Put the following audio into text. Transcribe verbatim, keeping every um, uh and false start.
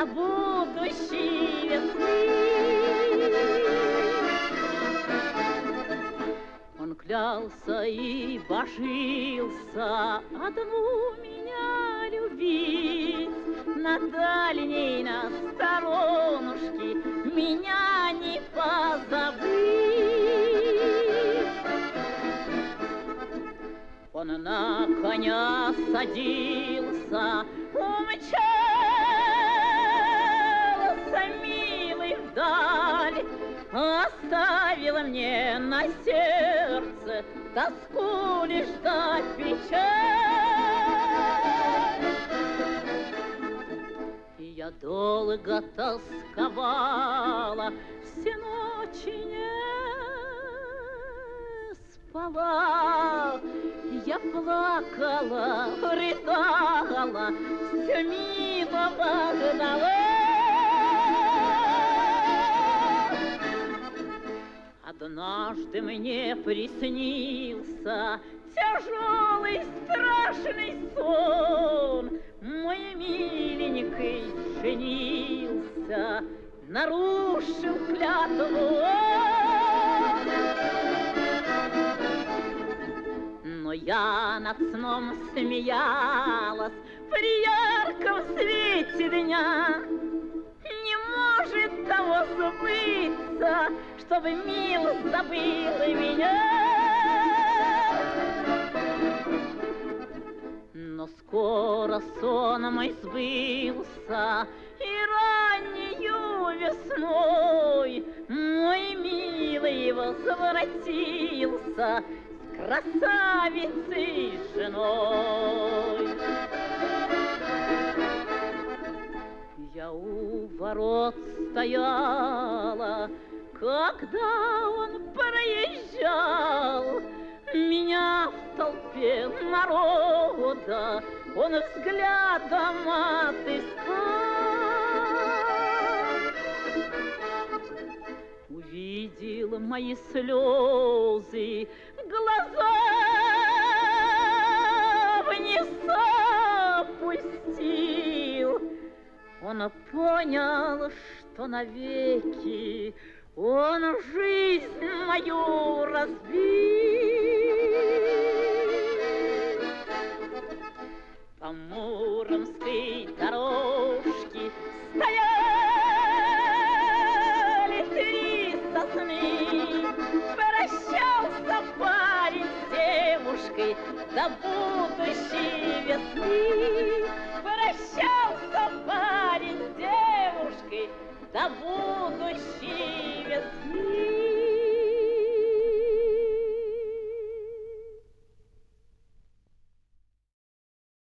будущей весны. Он клялся и божился одну меня любить, на дальней, на сторонушке меня не позабыть. Он на коня садился, умчался, милый, вдаль, оставила мне на сердце тоску лишь да печаль. И я долго тосковала, все ночи не спала. Я плакала, рыдала, все милого ждала. Однажды мне приснился тяжелый страшный сон. Мой миленький женился, нарушил клятву. Но я над сном смеялась при ярком свете дня. Не может того забыться, чтобы мил забыл и меня. Но скоро сон мой сбылся, и раннею весной мой милый возвратился с красавицей женой. Я у ворот стояла, когда он проезжал, меня в толпе народа он взглядом отыскал. Увидел мои слезы, глаза вниз опустил. Он понял, что навеки он жизнь мою разбил. По муромской дорожке стояли три сосны. Прощался парень с девушкой до будущей весны. Прощался парень с девушкой до будущей